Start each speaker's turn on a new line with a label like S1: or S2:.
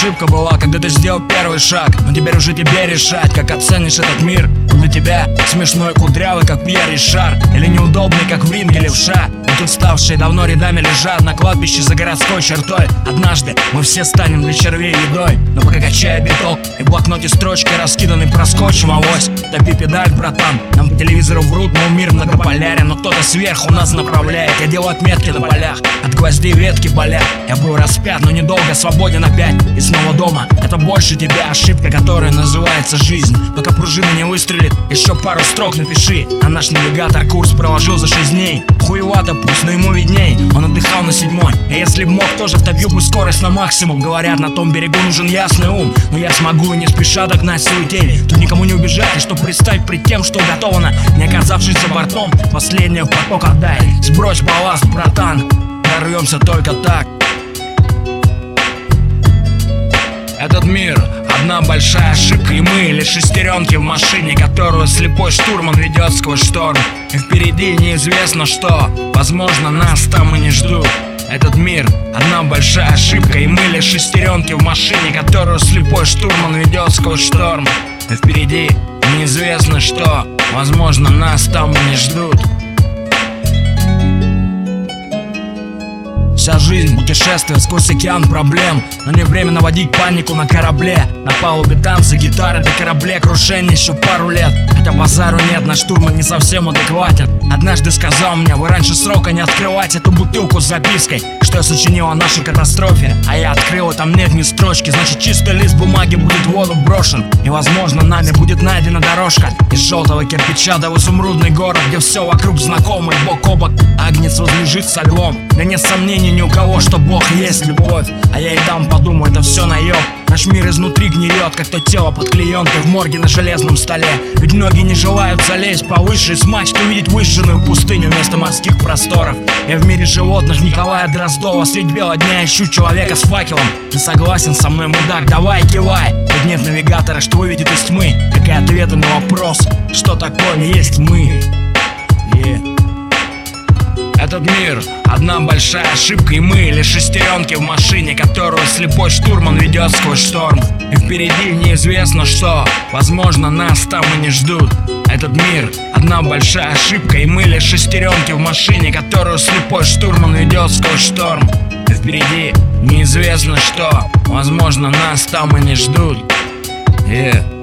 S1: ошибка была, когда ты сделал первый шаг. Но теперь уже тебе решать, как оценишь этот мир. Он для тебя смешной, кудрявый, как Пьер Ришар, или неудобный, как в ринге левша. Но тут ставшие давно рядами лежат на кладбище за городской чертой. Однажды мы все станем для червей едой. Но пока качая биток и в блокноте строчкой раскиданы проскочим авось. Топи педаль, братан, нам по телевизору врут, мол, мир многополярен. Но кто-то сверху нас направляет. Я делаю отметки на полях, от гвоздей ветки болят. Я был распят, но недолго, свободен опять. И снова дома, это больше тебя ошибка, которая называется жизнь. Пока пружина не выстрелит, еще пару строк напиши. А наш навигатор курс проложил за 6 дней. Хуевато пусть, но ему видней, он отдыхал на 7-й. А если б мог, тоже втопил бы скорость на максимум. Говорят, на том берегу нужен ясный ум. Но я смогу и не спеша догнать свою тень. Тут никому не убежать, и чтоб представить пред тем, что уготовано, не оказавшись за бортом, последнюю в поток отдай. Сбрось балласт, братан, прорвемся только так. Этот мир — одна большая ошибка, и мы лишь шестеренки в машине, которую слепой штурман ведет сквозь шторм. И впереди неизвестно что, возможно, нас там и не ждут. Этот мир — одна большая ошибка, и мы лишь шестеренки в машине, которую слепой штурман ведет сквозь шторм. И впереди неизвестно что, возможно, нас там и не ждут. Вся жизнь — путешествие сквозь океан проблем. Но не время наводить панику на корабле. На палубе танцы, гитары, до корабле крушение еще пару лет. Хотя базару нет, наш штурман не совсем адекватен. Однажды сказал мне, вы раньше срока не открывать эту бутылку с запиской, что я сочинил о нашей катастрофе. А я открыл, там нет ни строчки. Значит, чистый лист бумаги будет в воду брошен. И возможно, нами будет найдена дорожка из желтого кирпича до в изумрудный город, где все вокруг знакомо и бок о бок агнец возлежит со львом. Да нет сомнений ни у кого, что Бог есть любовь. А я и там подумаю, это все наеб. Наш мир изнутри гниет, как то тело под клеенкой в морге на железном столе. Ведь многие не желают залезть повыше и с мачты увидеть выжженную пустыню вместо морских просторов. Я в мире животных Николая Дроздова средь бела дня ищу человека с факелом. Ты согласен со мной, мудак? Давай, кивай. Ведь нет навигатора, что выведет из тьмы. Как и ответы на вопрос, что такое есть мы. Этот мир — одна большая ошибка, и мы лишь шестеренки в машине, которую слепой штурман ведет сквозь шторм. И впереди неизвестно что, возможно, нас там и не ждут. Этот мир — одна большая ошибка, и мы лишь шестеренки в машине, которую слепой штурман ведет сквозь шторм. И впереди неизвестно что, возможно, нас там и не ждут.